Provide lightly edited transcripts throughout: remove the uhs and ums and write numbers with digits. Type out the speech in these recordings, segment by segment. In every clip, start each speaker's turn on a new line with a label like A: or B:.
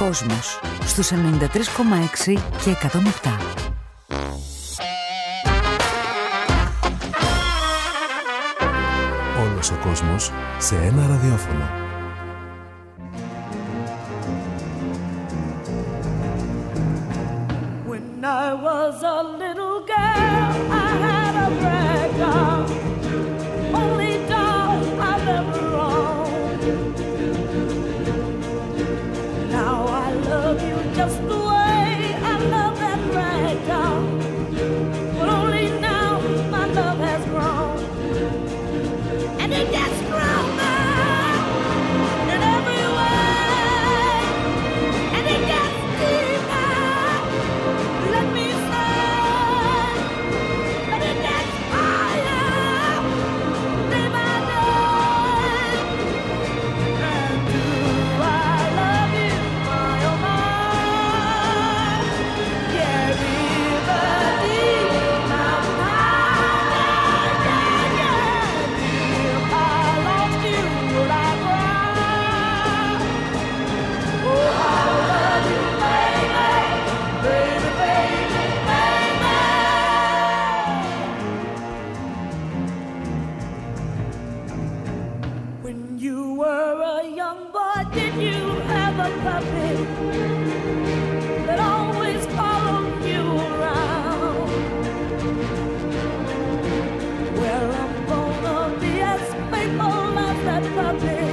A: Κόσμος στους 93,6 και 107.
B: Όλος ο κόσμος σε ένα ραδιόφωνο.
C: When I was a little girl, I had a rag doll, only doll I've ever owned. Now I love you just the way I love that rag doll, but only now my love has grown, and it gets stronger in every way, and it gets deeper. Let me say, but it gets higher day by day. And do I love you, my oh my? Yeah, river deep, mountain high, yeah, yeah. If I lost you, would I cry? Oh, I love you, baby, baby, baby, baby. When you were a young boy, did you have a puppy that always followed you around? Well, I'm gonna be as faithful as that puppy.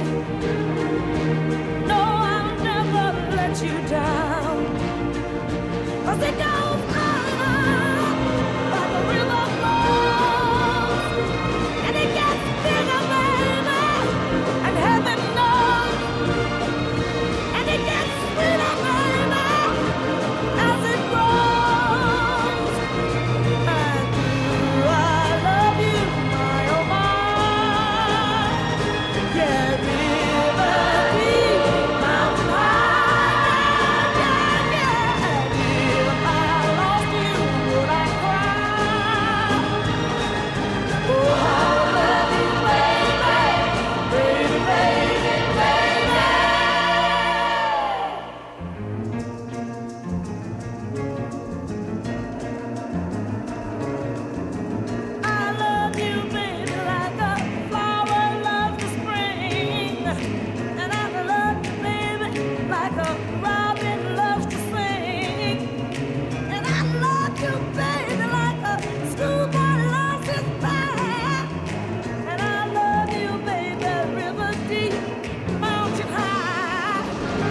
C: No, I'll never let you down. 'Cause it goes on like a river flows, and it gets bigger, baby, and heaven knows, and it gets sweeter, baby, as it grows. And do I love you, my oh my? Yeah, river deep, mountain high, yeah, yeah. If I lost you, would I cry? Oh, I love you, baby, baby, baby, baby. I love you, baby, like a flower loves the spring, and I love you, baby, like a robin loves to sing, and I love you, baby, like a schoolboy loves his band, and I love you, baby, river deep, mountain high,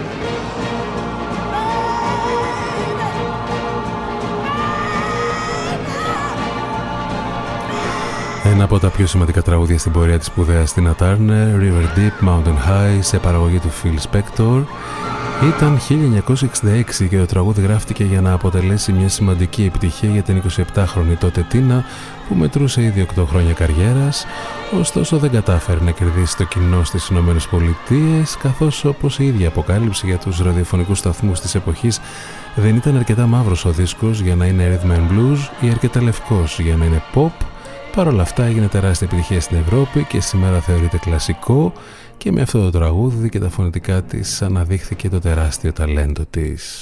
B: Ένα από τα πιο σημαντικά τραγούδια στην πορεία της σπουδαίας Τίνα Τάρνερ, River Deep, Mountain High, σε παραγωγή του Phil Spector. Ήταν 1966 και το τραγούδι γράφτηκε για να αποτελέσει μια σημαντική επιτυχία για την 27χρονη τότε Τίνα, που μετρούσε ήδη 8 χρόνια καριέρας, ωστόσο δεν κατάφερε να κερδίσει το κοινό στις Ηνωμένες Πολιτείες, καθώς, όπως η ίδια αποκάλυψε για τους ραδιοφωνικούς σταθμούς της εποχής, δεν ήταν αρκετά μαύρος ο δίσκος για να είναι rhythm and blues ή αρκετά λευκός για να είναι pop. Παρ' όλα αυτά έγινε τεράστια επιτυχία στην Ευρώπη και σήμερα θεωρείται κλασικό, και με αυτό το τραγούδι και τα φωνητικά της αναδείχθηκε το τεράστιο ταλέντο της.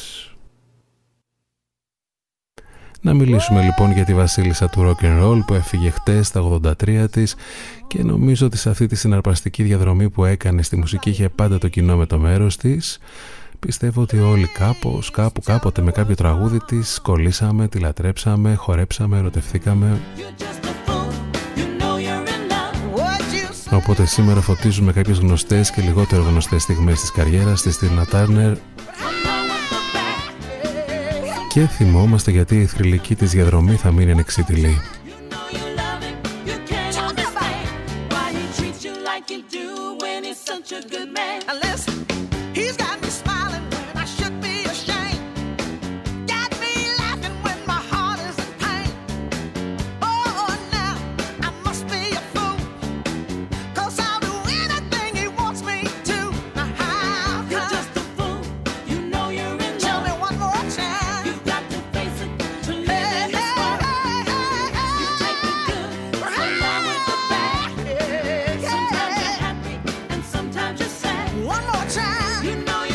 B: Να μιλήσουμε λοιπόν για τη βασίλισσα του rock and roll που έφυγε χτες στα 83 της, και νομίζω ότι σε αυτή τη συναρπαστική διαδρομή που έκανε στη μουσική είχε πάντα το κοινό με το μέρος της. Πιστεύω ότι όλοι κάπως, κάποτε με κάποιο τραγούδι της κολλήσαμε, τη λατρέψαμε, χορέψαμε, ερωτευθήκαμε. Οπότε σήμερα φωτίζουμε κάποιες γνωστές και λιγότερο γνωστές στιγμές της καριέρας της Τίνα Τάρνερ και θυμόμαστε γιατί η θρυλική της διαδρομή θα μείνει ανεξίτηλη.
C: One more time. You know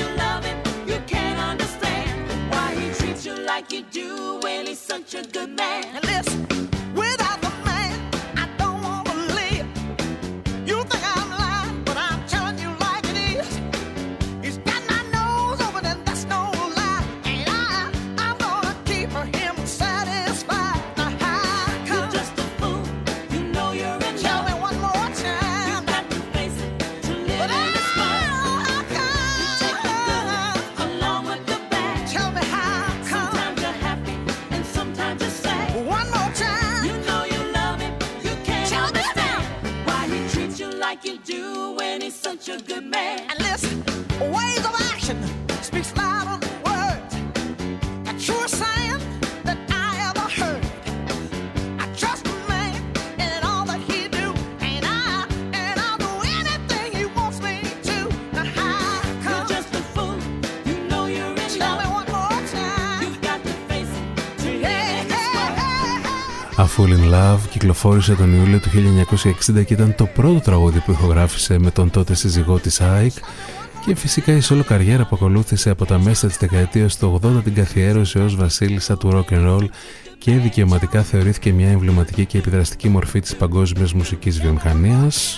C: such a good man. And listen, without the man, I don't want to live. You think I'm lying, but I'm telling you like it is. He's got my nose open and that's no lie. And I'm gonna keep him satisfied. Now how come? You're just a fool, you know you're in love. Tell me one more time. You've got to face it, to live in this world. You take the good along with the bad. Tell me how come? Sometimes you're happy and sometimes you're sad. One more time. You know you love him, you can't understand why he treats you like you do when he's such a good man. And listen, ways of action speaks louder than words. A true saying that I ever heard. I trust a man in all that he do, and I'll do anything he wants me to. Now how come? You're just a fool, you know you're in love. Tell me one more time. You've got to face it, to live in this world.
B: A Fool in Love κυκλοφόρησε τον Ιούλιο του 1960 και ήταν το πρώτο τραγούδι που ηχογράφησε με τον τότε σύζυγό της Ike, και φυσικά η σόλο καριέρα που ακολούθησε από τα μέσα της δεκαετίας του 80 την καθιέρωσε ως βασίλισσα του rock and roll και δικαιωματικά θεωρήθηκε μια εμβληματική και επιδραστική μορφή της παγκόσμιας μουσικής βιομηχανίας.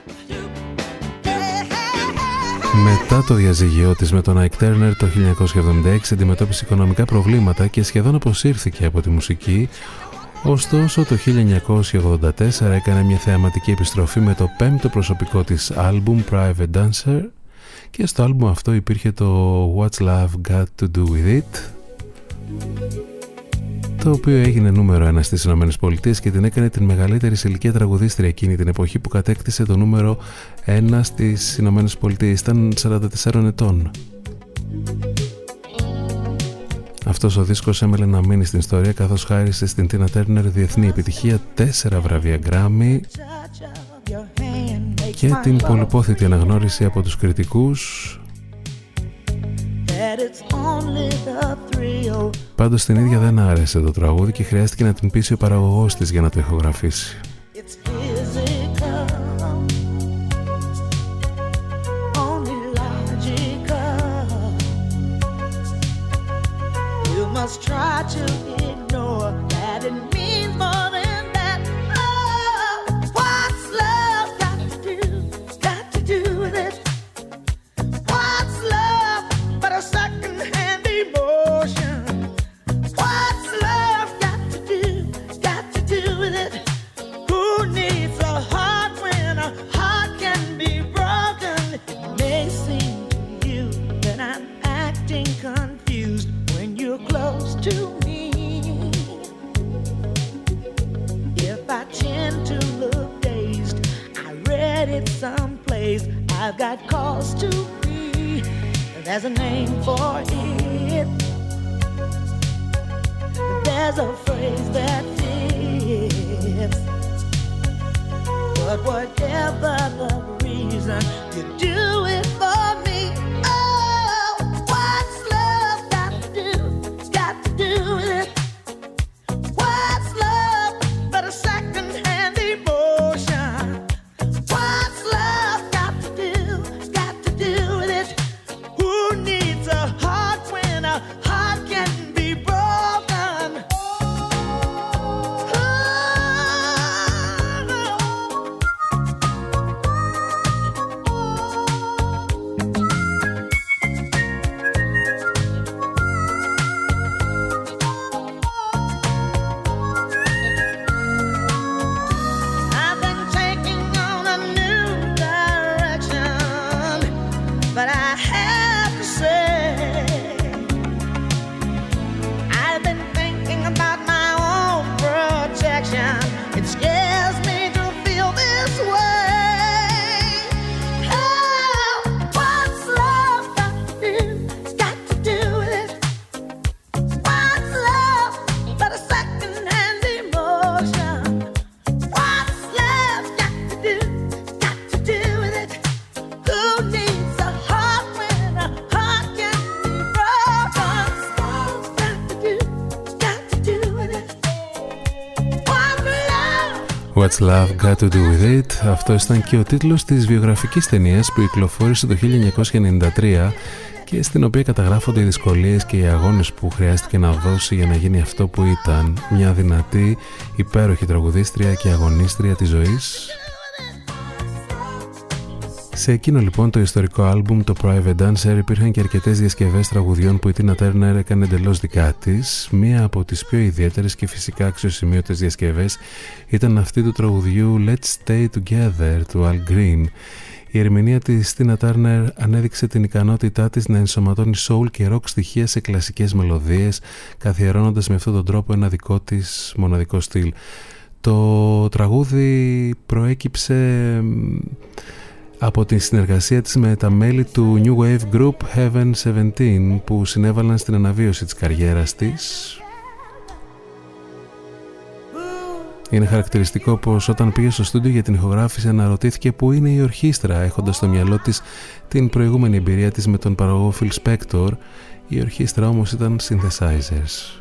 B: Μετά το διαζύγιό της με τον Ike Turner το 1976 αντιμετώπισε οικονομικά προβλήματα και σχεδόν αποσύρθηκε από τη μουσική. Ωστόσο το 1984 έκανε μια θεαματική επιστροφή με το πέμπτο προσωπικό της άλμπουμ Private Dancer, και στο άλμπουμ αυτό υπήρχε το What's Love Got To Do With It, το οποίο έγινε νούμερο 1 στις ΗΠΑ και την έκανε την μεγαλύτερη σε ηλικία τραγουδίστρια εκείνη την εποχή, που κατέκτησε το νούμερο 1 στις ΗΠΑ. Ήταν 44 ετών. Αυτός ο δίσκος έμελε να μείνει στην ιστορία, καθώς χάρισε στην Τίνα Τέρνερ διεθνή επιτυχία, 4 βραβεία Grammy και την πολυπόθητη αναγνώριση από τους κριτικούς. Πάντως την ίδια δεν άρεσε το τραγούδι και χρειάστηκε να την πείσει ο παραγωγός της για να το ηχογραφήσει.
C: Must try to ignore that it means more than that. Oh, what's love got to do with it? What's love but a second-hand emotion? What's love got to do with it? Who needs a heart when a heart can be broken? It may seem to you that I'm acting confused when you're close to me. If I tend to look dazed, I read it someplace, I've got cause to be. There's a name for it. There's a phrase that fits. But whatever the reason, you do it for me. Do with it. What's love but a second-hand emotion? What's love got to do with it? Who needs a heart when a heart can be broken?
B: What's Love Got To Do With It. Αυτό ήταν και ο τίτλος της βιογραφικής ταινίας που κυκλοφόρησε το 1993 και στην οποία καταγράφονται οι δυσκολίες και οι αγώνες που χρειάστηκε να δώσει για να γίνει αυτό που ήταν, μια δυνατή, υπέροχη τραγουδίστρια και αγωνίστρια της ζωής. Σε εκείνο λοιπόν το ιστορικό άλμπουμ, το Private Dancer, υπήρχαν και αρκετές διασκευές τραγουδιών που η Tina Turner έκανε εντελώς δικά της. Μία από τις πιο ιδιαίτερες και φυσικά αξιοσημείωτες διασκευές ήταν αυτή του τραγουδιού Let's Stay Together του Al Green. Η ερμηνεία της Tina Turner ανέδειξε την ικανότητά της να ενσωματώνει soul και rock στοιχεία σε κλασικές μελωδίες, καθιερώνοντας με αυτόν τον τρόπο ένα δικό της μοναδικό στυλ. Το τραγούδι προέκυψε από την συνεργασία της με τα μέλη του New Wave Group Heaven 17 που συνέβαλαν στην αναβίωση της καριέρας της. Είναι χαρακτηριστικό πως όταν πήγε στο στούντιο για την ηχογράφηση αναρωτήθηκε πού είναι η ορχήστρα, έχοντας στο μυαλό της την προηγούμενη εμπειρία της με τον παραγωγό Phil Spector. Η ορχήστρα όμως ήταν synthesizers.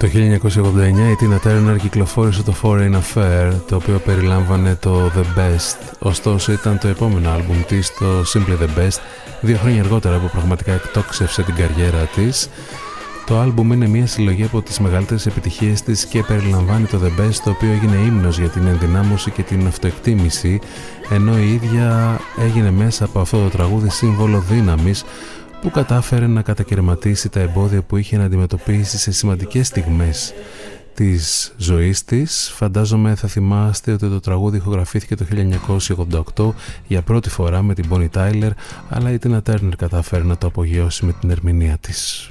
B: Το 1989 η Tina Turner κυκλοφόρησε το Foreign Affair, το οποίο περιλάμβανε το The Best. Ωστόσο ήταν το επόμενο άλμπουμ της, το Simply The Best, 2 χρόνια αργότερα που πραγματικά εκτόξευσε την καριέρα της. Το άλμπουμ είναι μια συλλογή από τις μεγαλύτερες επιτυχίες της και περιλαμβάνει το The Best, το οποίο έγινε ύμνος για την ενδυνάμωση και την αυτοεκτίμηση, ενώ η ίδια έγινε μέσα από αυτό το τραγούδι σύμβολο δύναμης που κατάφερε να κατακαιρματίσει τα εμπόδια που είχε να αντιμετωπίσει σε σημαντικές στιγμές της ζωής της. Φαντάζομαι θα θυμάστε ότι το τραγούδι ηχογραφήθηκε το 1988 για πρώτη φορά με την Bonnie Tyler, αλλά η Tina Turner κατάφερε να το απογειώσει με την ερμηνεία της.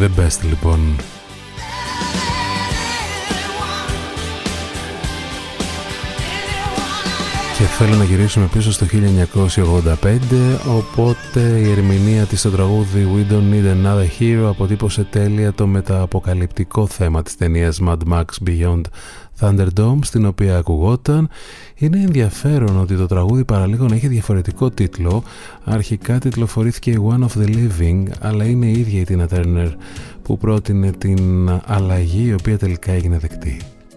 B: The Best λοιπόν. Και θέλω να γυρίσουμε πίσω στο 1985, οπότε η ερμηνεία της στο τραγούδι We Don't Need Another Hero αποτύπωσε τέλεια το μεταποκαλυπτικό θέμα της ταινίας Mad Max Beyond Thunderdome, στην οποία ακουγόταν. Είναι ενδιαφέρον ότι το τραγούδι παραλίγο να έχει διαφορετικό τίτλο. Αρχικά τιτλοφορήθηκε One of the Living, αλλά είναι η ίδια η Tina Turner που πρότεινε την αλλαγή, η οποία τελικά έγινε δεκτή.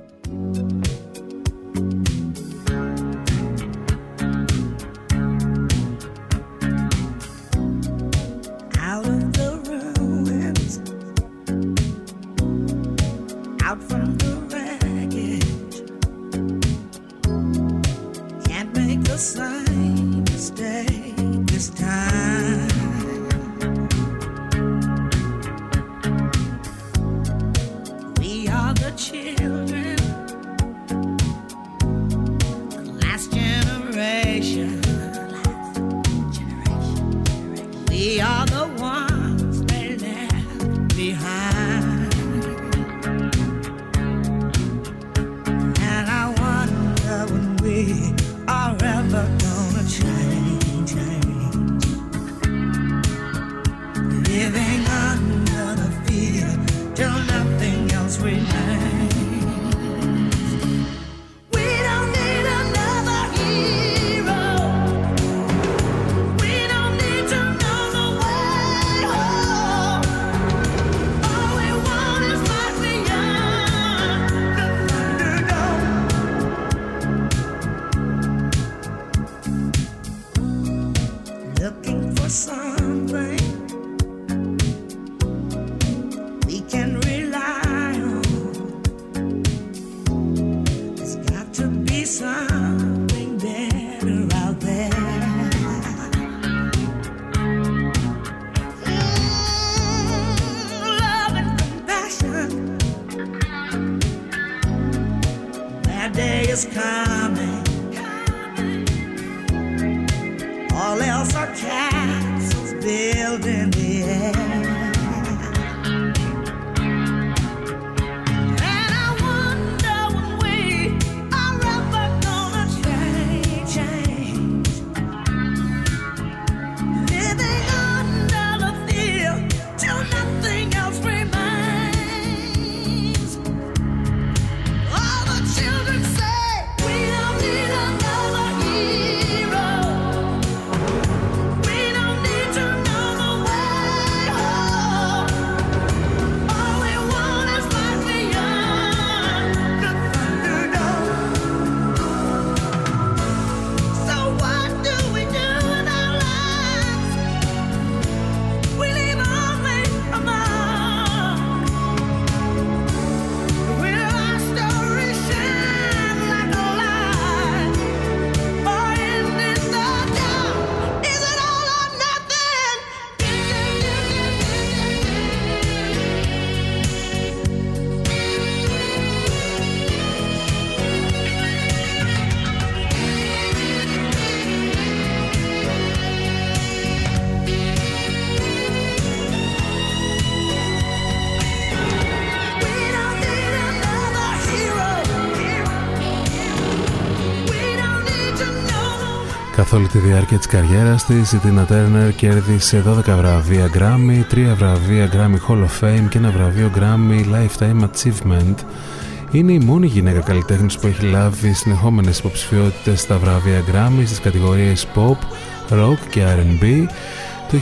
B: Καθ' όλη τη διάρκεια της καριέρας της, η Tina Turner κέρδισε 12 βραβεία Grammy, 3 βραβεία Grammy Hall of Fame και ένα βραβείο Grammy Lifetime Achievement. Είναι η μόνη γυναίκα καλλιτέχνης που έχει λάβει συνεχόμενες υποψηφιότητες στα βραβεία Grammy στις κατηγορίες Pop, Rock και R&B. Το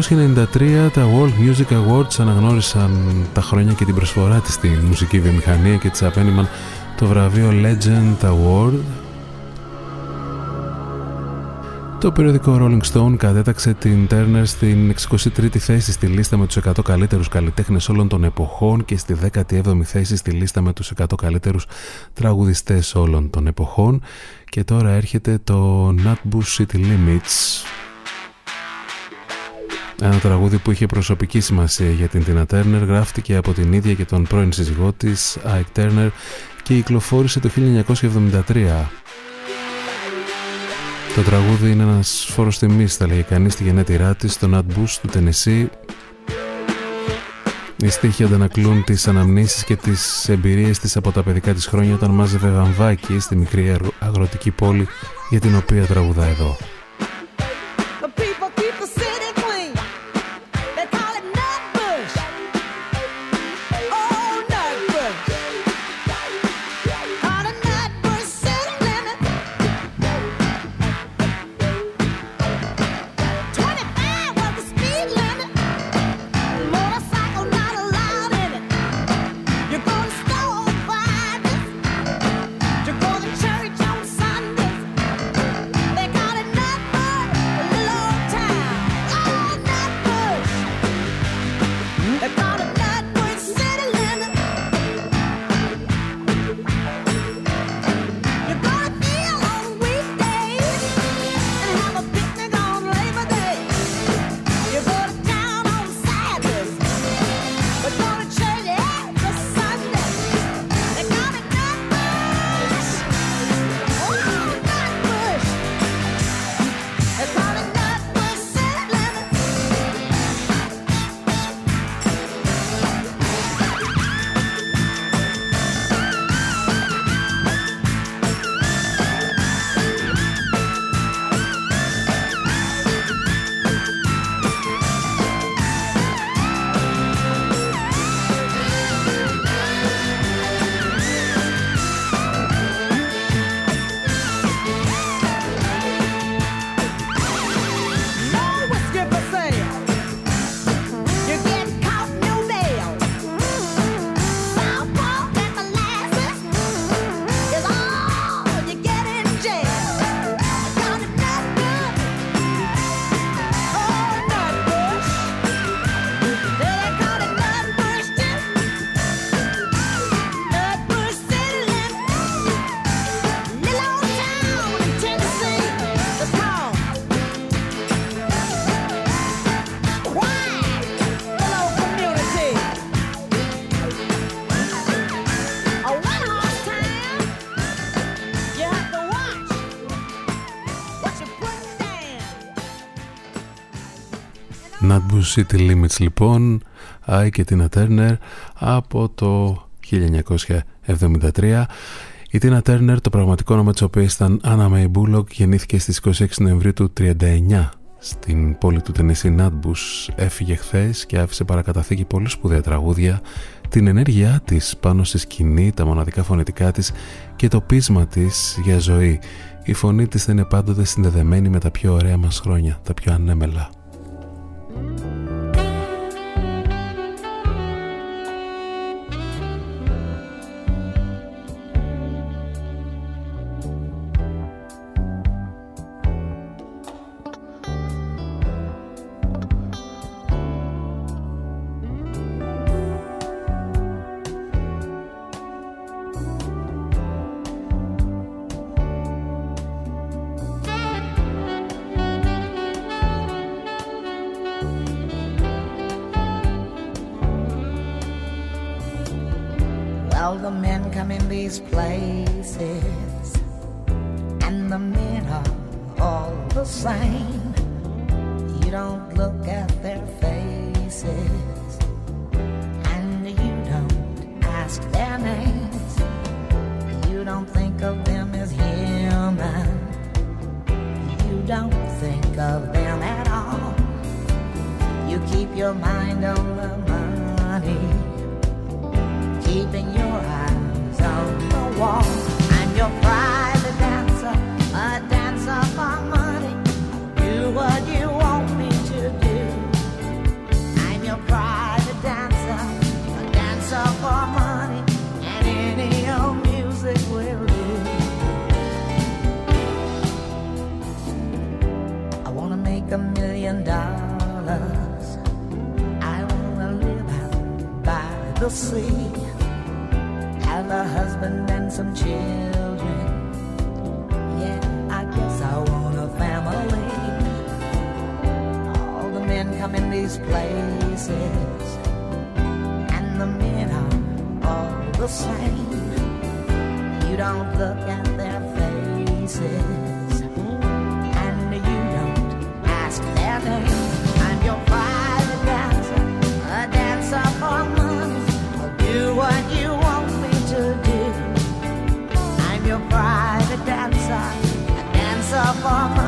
B: 1993 τα World Music Awards αναγνώρισαν τα χρόνια και την προσφορά της στη μουσική βιομηχανία και της απένιμαν το βραβείο Legend Award. Το περιοδικό Rolling Stone κατέταξε την Turner στην 63η θέση στη λίστα με τους 100 καλύτερους καλλιτέχνες όλων των εποχών και στη 17η θέση στη λίστα με τους 100 καλύτερους τραγουδιστές όλων των εποχών. Και τώρα έρχεται το Nutbush City Limits, ένα τραγούδι που είχε προσωπική σημασία για την Tina Turner, γράφτηκε από την ίδια και τον πρώην σύζυγό της, Ike Turner, και κυκλοφόρησε το 1973. Το τραγούδι είναι ένας φόρος τιμής, θα λέγει κανείς, στη γενέτειρά της, στο Nutbush του Τενεσί. Οι στίχοι αντανακλούν τις αναμνήσεις και τις εμπειρίες της από τα παιδικά της χρόνια όταν μάζευε βαμβάκι στη μικρή αγροτική πόλη για την οποία τραγουδά εδώ. Nutbush City Limits λοιπόν, I και Tina Turner από το 1973. Η Tina Turner, το πραγματικό όνομα της οποίας ήταν Anna Mae Bullock, γεννήθηκε στις 26 Νοεμβρίου του 1939 στην πόλη του Tennessee. Nutbush έφυγε χθες και άφησε παρακαταθήκη πολύ σπουδαία τραγούδια, την ενέργειά της πάνω στη σκηνή, τα μοναδικά φωνητικά της και το πείσμα της για ζωή. Η φωνή της θα είναι πάντοτε συνδεδεμένη με τα πιο ωραία μας χρόνια, τα πιο ανέμελα.
D: Well, the men come in these places, and the men are all the same. You don't look at their faces, and you don't ask their names. You don't think of them as human. You don't think of them at all. You keep your mind on the money, keeping your eyes on the wall. I'm your private dancer, a dancer for money. Do what you want me to do. I'm your private dancer, a dancer for money, and any old music will do. I wanna make $1 million. I wanna live out by the sea, have a husband and some children. Yeah, I guess I want a family. All the men come in these places, and the men are all the same. You don't look at their faces, and you don't ask their name. I'm your private dancer, a dancer for me. for my